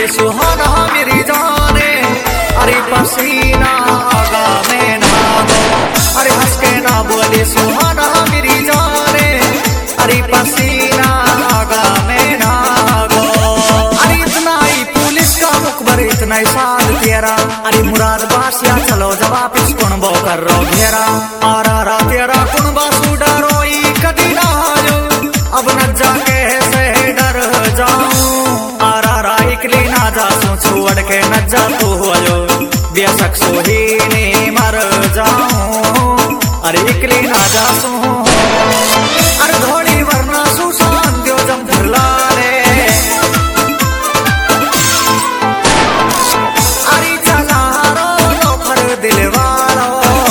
सुहाना मेरी जाने, अरे पसीना आगा में ना दो, अरे हंस के ना बोले सुहाना मेरी जाने, अरे पसीना आगा में ना दो। अरे इतना ही पुलिस का मुखबर, इतना ही साल तेरा, अरे मुराद बासिया चलो जवाब इस कुणबो कर रो घेरा, आरा तेरा कुणबा सुडा रोई कदी ना जो, अब न जाके से डर जाऊं, आरा इकली ना जा छोड़ के न जा तू जो, बेशक सोही ने मर जाऊं, अरे इकली ना जा सू, अरे धोड़ी वरना सुशांत दियो जम धरला रे, अरे चला रो फर दिलवालो,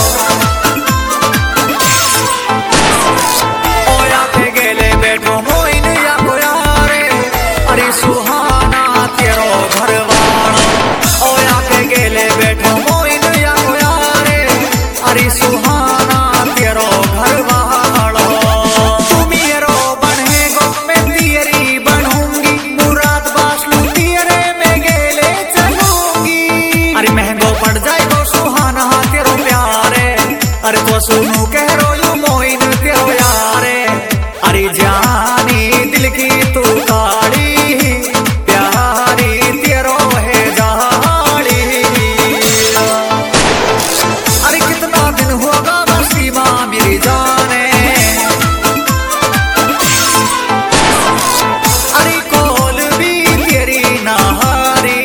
ओया पे गेले बैठो मोइन या कोयारे, अरे सुहाना तेरो घर वालो, ओया पे गेले बैठो मोइन या कोयारे, अरे सुहाना तेरो घर वालो। तू मेरो बनेगो मैं तेरी बनूंगी, मुराद बासलू तेरे में गेले चलूंगी, अरे महंगो पड़ जाएगो सुहाना तेरो प्यारे, अरे तो सुनू कह रो यू मोइन तेरो यारे, अरे जानी दिल की तू काड़ी प्यारी तेरो है जाड़ी, अरे कितना दिन होगा बसी माँ मेरी जाने, अरे कोल भी तेरी नहारी,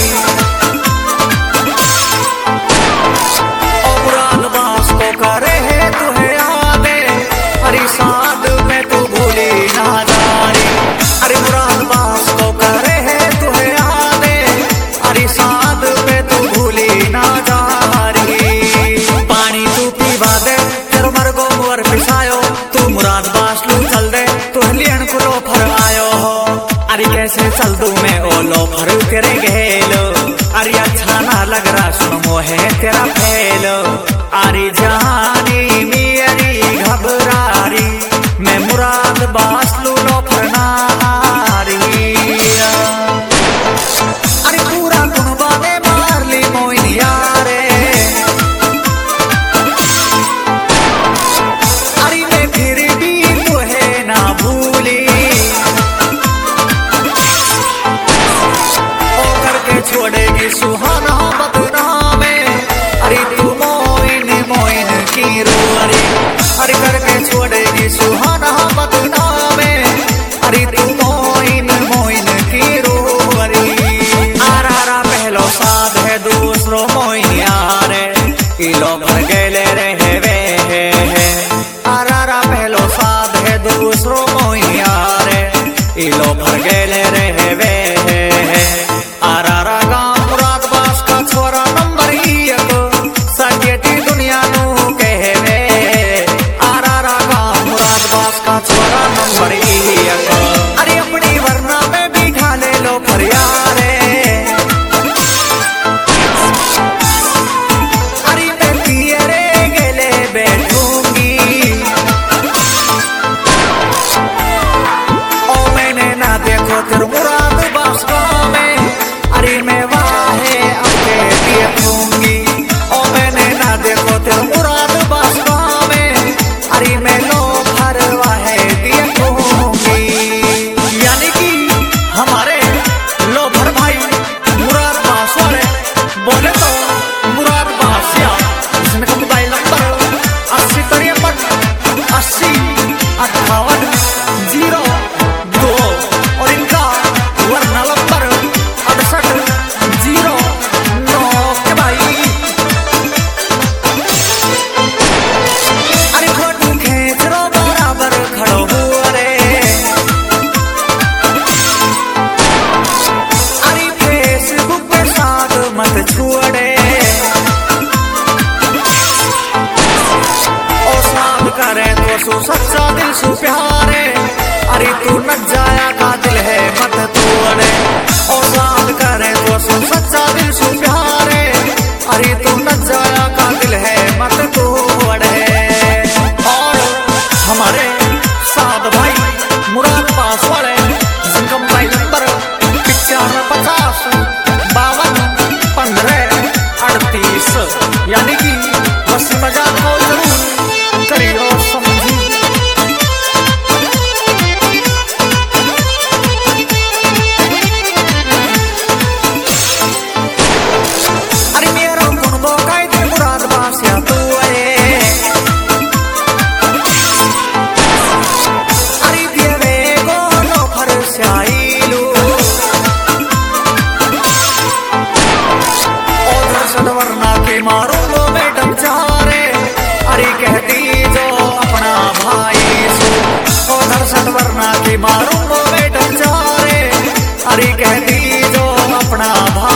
और मुराद बास को करे है तुहे यादे, अरे साथ में तू भूली ना जारी, अरे मुराद बास को करे है तुहे यादे, अरे साथ में तू भूली ना जारी, पानी तू पीवा दे तेरो मरगो मोर पिसायो, तू मुराद बासलू चल दे तू लियन को लो फर आयो हो, अरे कैसे चल दू मैं ओ लो फर तेरे घेलो, अरे अच्छा ना लग रहा सुन मोहे तेरा फेलो, अरे जानी मेरी घबरारी, मैं मुराद बासलू लो फरनारी, अरे पूरा कुनबा ने मार ली मोइन यारे, अरे मैं फिर भी तुहे ना भूली, ओ करके छोड़ेगी सुहाना बदनामे, अरे तू मोइन मोइन की रू, अरे करके छोड़ेगी सुहाना बदनामे, अरे तू मोइन मोइन की रू, आरा पहलो साथ है दूसरो मोइन यारे, इलो भर गेले रहे वे है, आरा पहलो साथ है दूसरो मोइन यारे, इलो भर गेले रहे वे है, आरा गाँव मुराद बास का अपना भाई